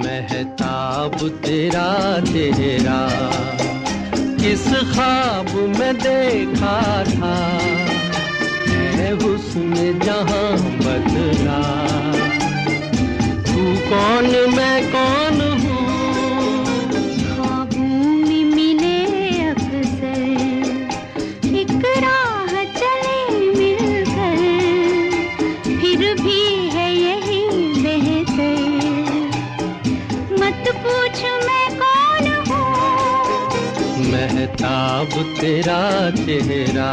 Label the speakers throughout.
Speaker 1: महताब तेरा चेहरा किस ख्वाब में देखा था, है हुस्न जहां बदला। तू कौन मैं कौन हूँ,
Speaker 2: ख्वाबों में मिले अक्सर, एक राह चले मिलकर, फिर भी है यही बेहतर। मत पूछ मैं कौन हूँ,
Speaker 1: महताब तेरा चेहरा।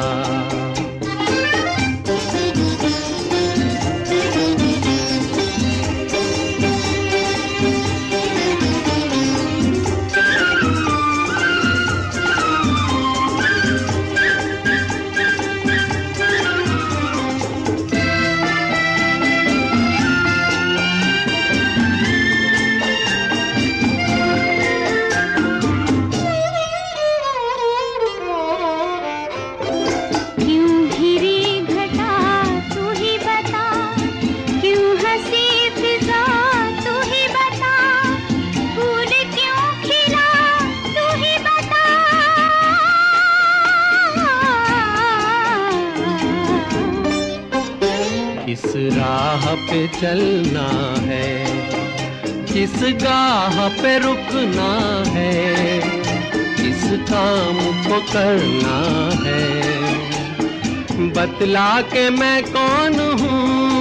Speaker 1: किस राह पे चलना है, किस गाह पे रुकना है, किस काम को करना है, बतला के मैं कौन हूँ,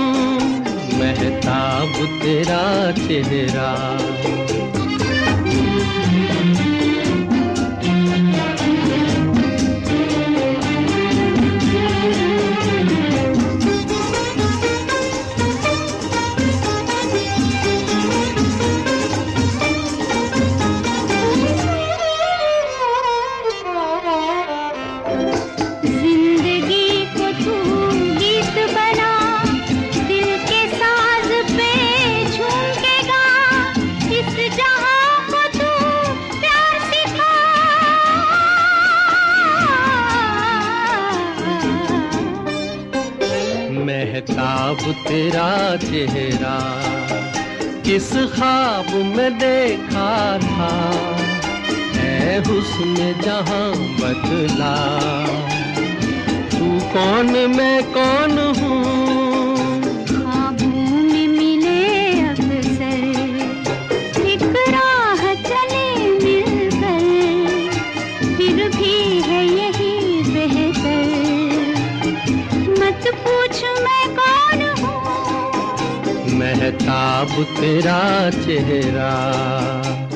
Speaker 1: महताब तेरा चेहरा। महताब तेरा चेहरा किस ख्वाब में देखा था, है हुस्न जहां बदला। तू कौन मैं कौन हूँ,
Speaker 2: ख्वाबों में मिले अक्सर, एक राह चले मिलकर, फिर भी है यही बेहतर। मत पूछ मैं कौन हूँ,
Speaker 1: महताब तेरा चेहरा।